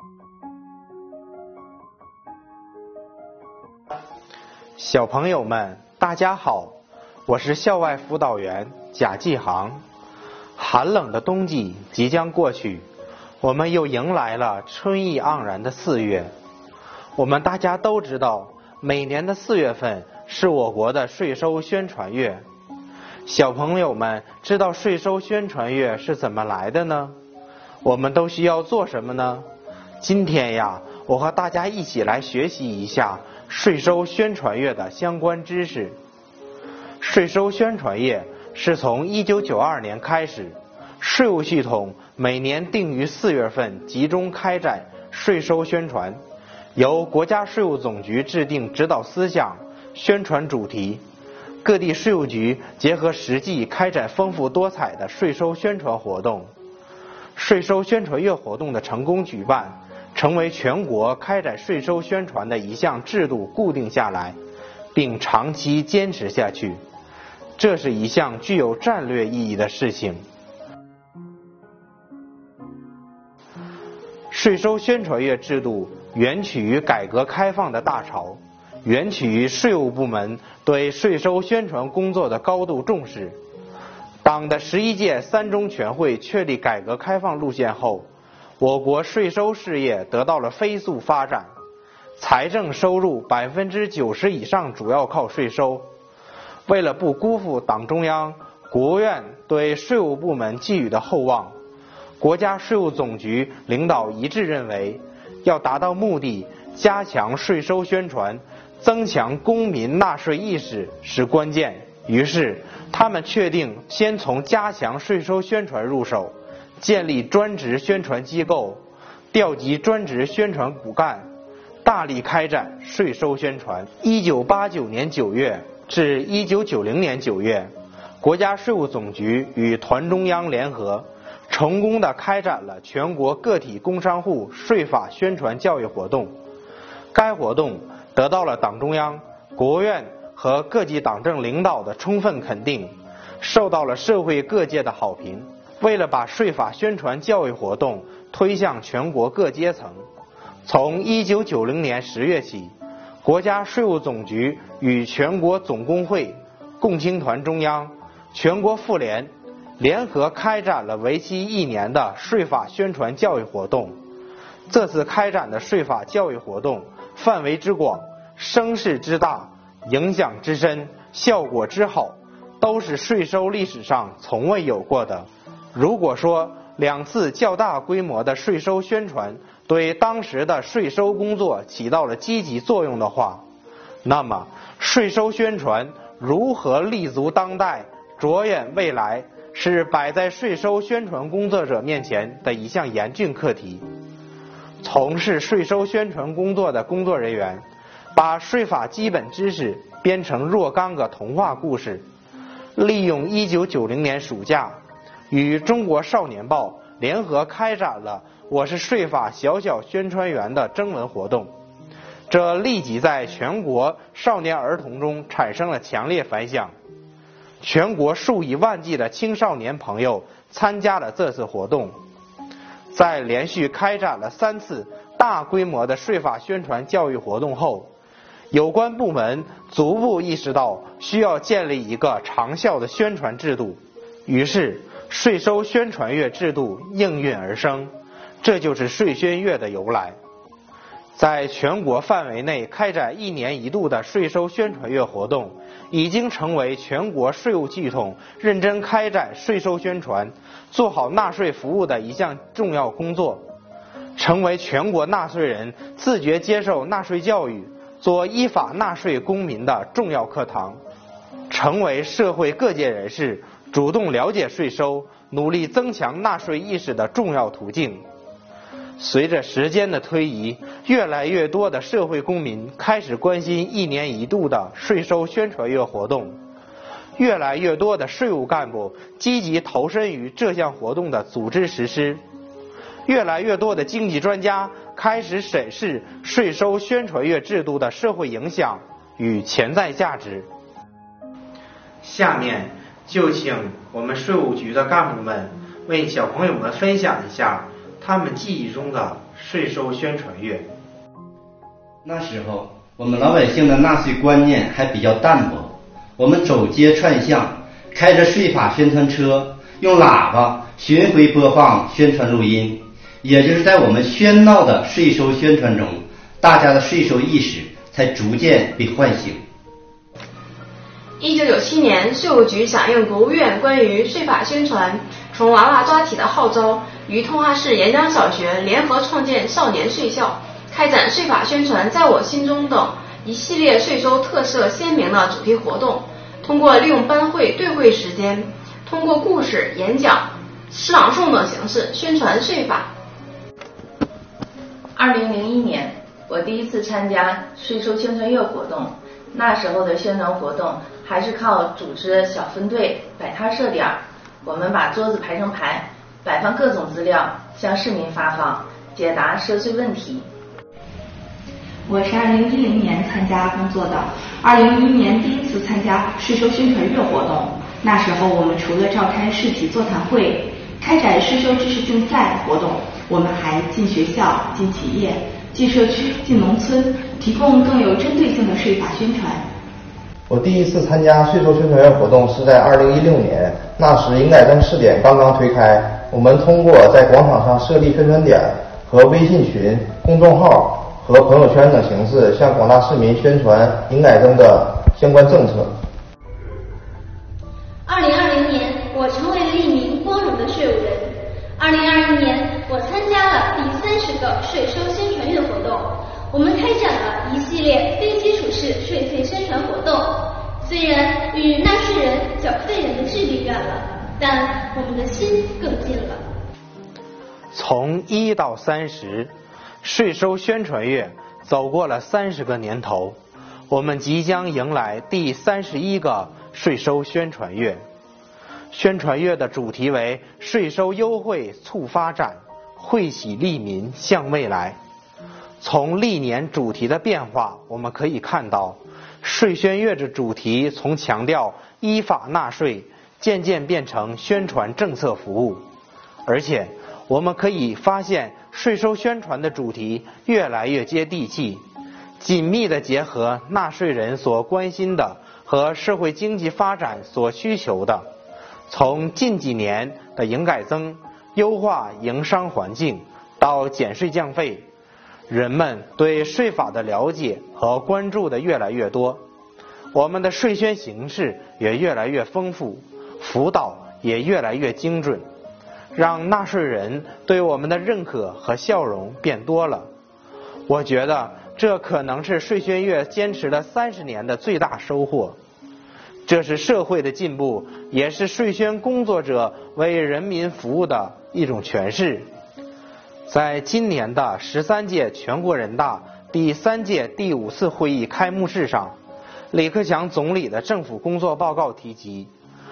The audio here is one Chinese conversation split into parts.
小朋友们，大家好，我是校外辅导员贾继航。寒冷的冬季即将过去，我们又迎来了春意盎然的4月。我们大家都知道，每年的4月份是我国的税收宣传月。小朋友们知道税收宣传月是怎么来的呢？我们都需要做什么呢？今天呀，我和大家一起来学习一下税收宣传月的相关知识。税收宣传月是从1992年开始，税务系统每年定于4月份集中开展税收宣传，由国家税务总局制定指导思想、宣传主题，各地税务局结合实际开展丰富多彩的税收宣传活动。税收宣传月活动的成功举办，成为全国开展税收宣传的一项制度固定下来，并长期坚持下去，这是一项具有战略意义的事情。税收宣传月制度源起于改革开放的大潮，源起于税务部门对税收宣传工作的高度重视。党的11届3中全会确立改革开放路线后，我国税收事业得到了飞速发展，财政收入90%以上主要靠税收。为了不辜负党中央、国务院对税务部门寄予的厚望，国家税务总局领导一致认为，要达到目的，加强税收宣传，增强公民纳税意识是关键。于是，他们确定先从加强税收宣传入手，建立专职宣传机构，调集专职宣传骨干，大力开展税收宣传。1989年9月至1990年9月，国家税务总局与团中央联合，成功地开展了全国个体工商户税法宣传教育活动。该活动得到了党中央、国务院和各级党政领导的充分肯定，受到了社会各界的好评。为了把税法宣传教育活动推向全国各阶层，从1990年10月起，国家税务总局与全国总工会、共青团中央、全国妇联联合开展了为期1年的税法宣传教育活动。这次开展的税法教育活动范围之广、声势之大、影响之深、效果之好，都是税收历史上从未有过的。如果说2次较大规模的税收宣传对当时的税收工作起到了积极作用的话，那么税收宣传如何立足当代、着眼未来，是摆在税收宣传工作者面前的一项严峻课题。从事税收宣传工作的工作人员，把税法基本知识编成若干个童话故事，利用1990年暑假，与中国少年报联合开展了我是税法小小宣传员的征文活动，这立即在全国少年儿童中产生了强烈反响。全国数以万计的青少年朋友参加了这次活动。在连续开展了3次大规模的税法宣传教育活动后，有关部门逐步意识到需要建立一个长效的宣传制度，于是税收宣传月制度应运而生，这就是税宣月的由来。在全国范围内开展1年1度的税收宣传月活动，已经成为全国税务系统认真开展税收宣传、做好纳税服务的一项重要工作，成为全国纳税人自觉接受纳税教育、做依法纳税公民的重要课堂，成为社会各界人士主动了解税收、努力增强纳税意识的重要途径。随着时间的推移，越来越多的社会公民开始关心1年1度的税收宣传月活动，越来越多的税务干部积极投身于这项活动的组织实施，越来越多的经济专家开始审视税收宣传月制度的社会影响与潜在价值。下面就请我们税务局的干部们为小朋友们分享一下他们记忆中的税收宣传月。 那时候我们老百姓的纳税观念还比较淡薄，我们走街串巷，开着税法宣传车，用喇叭巡回播放宣传录音。也就是在我们喧闹的税收宣传中，大家的税收意识才逐渐被唤醒。 1997年，税务局响应国务院关于税法宣传从娃娃抓起的号召，与通化市沿江小学联合创建少年税校，开展税法宣传在我心中等一系列税收特色鲜明的主题活动，通过利用班会对会时间，通过故事、演讲、诗朗诵等形式宣传税法。 2001年，我第一次参加税收宣传月活动，那时候的宣传活动还是靠组织小分队摆摊设点，我们把桌子排成排，摆放各种资料向市民发放，解答涉税问题。 我是2010年参加工作的，2011年第一次参加税收宣传月活动，那时候我们除了召开市体座谈会，开展税收知识竞赛活动，我们还进学校、进企业、进社区、进农村，提供更有针对性的税法宣传。 我第一次参加税收宣传月活动是在2016年，那时营改正试点刚刚推开，我们通过在广场上设立宣传点和微信群、公众号和朋友圈等形式，向广大市民宣传营改正的相关政策。 2020年，我成为了一名光荣的税务人。2021年，我参加了第30个税收宣传月活动，我们开展了一系列非基础式税费宣传活动。虽然与纳税人、缴费人的距离远了，但我们的心更近了。 从1到30，税收宣传月走过了30个年头，我们即将迎来第31个税收宣传月。宣传月的主题为税收优惠促发展，惠企利民向未来。从历年主题的变化，我们可以看到，税宣月的主题从强调依法纳税，渐渐变成宣传政策服务。而且我们可以发现，税收宣传的主题越来越接地气，紧密地结合纳税人所关心的和社会经济发展所需求的。从近几年的营改增、优化营商环境到减税降费，人们对税法的了解和关注的越来越多，我们的税宣形式也越来越丰富，辅导也越来越精准，让纳税人对我们的认可和笑容变多了。我觉得这可能是税宣月坚持了30年的最大收获。这是社会的进步，也是税宣工作者为人民服务的一种诠释。在今年的13届全国人大第3届第5次会议开幕式上，李克强总理的政府工作报告提及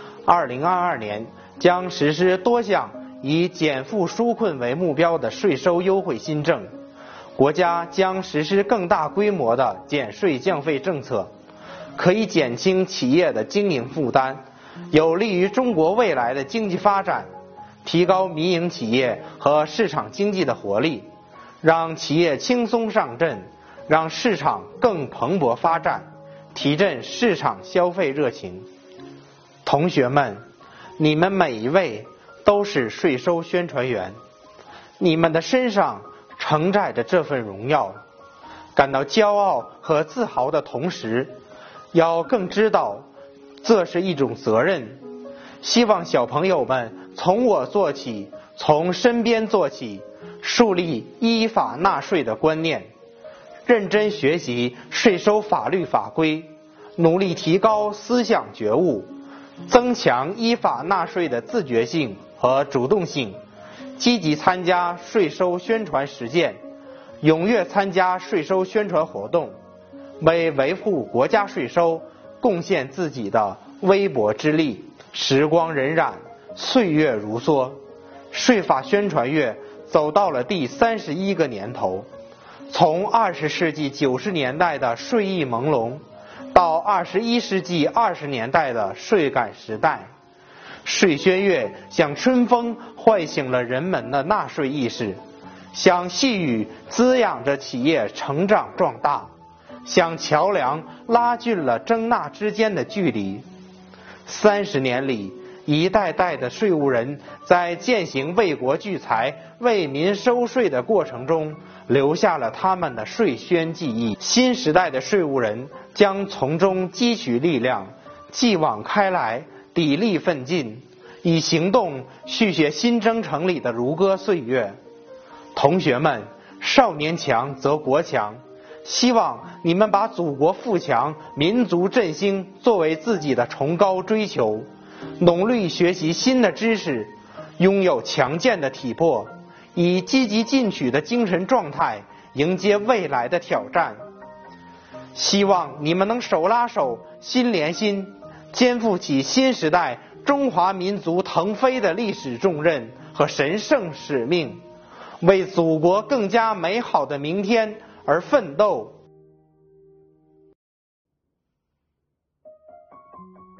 ，2022年将实施多项以减负纾困为目标的税收优惠新政，国家将实施更大规模的减税降费政策，可以减轻企业的经营负担，有利于中国未来的经济发展，提高民营企业和市场经济的活力，让企业轻松上阵，让市场更蓬勃发展，提振市场消费热情。同学们，你们每一位都是税收宣传员，你们的身上承载着这份荣耀，感到骄傲和自豪的同时，要更知道这是一种责任。希望小朋友们从我做起，从身边做起，树立依法纳税的观念，认真学习税收法律法规，努力提高思想觉悟，增强依法纳税的自觉性和主动性，积极参加税收宣传实践，踊跃参加税收宣传活动，为维护国家税收贡献自己的微薄之力。时光荏苒，岁月如梭，税法宣传月走到了第31个年头。从20世纪90年代的税意朦胧，到21世纪20年代的税改时代，税宣月像春风唤醒了人们的纳税意识， 像细雨滋养着企业成长壮大，像桥梁拉近了征纳之间的距离。30年里，一代代的税务人在践行为国聚财、为民收税的过程中，留下了他们的税宣记忆。新时代的税务人将从中汲取力量，继往开来，砥砺奋进，以行动续写新征程里的如歌岁月。同学们，少年强则国强，希望你们把祖国富强、民族振兴作为自己的崇高追求，努力学习新的知识，拥有强健的体魄，以积极进取的精神状态迎接未来的挑战。希望你们能手拉手，心连心，肩负起新时代中华民族腾飞的历史重任和神圣使命，为祖国更加美好的明天而奋斗。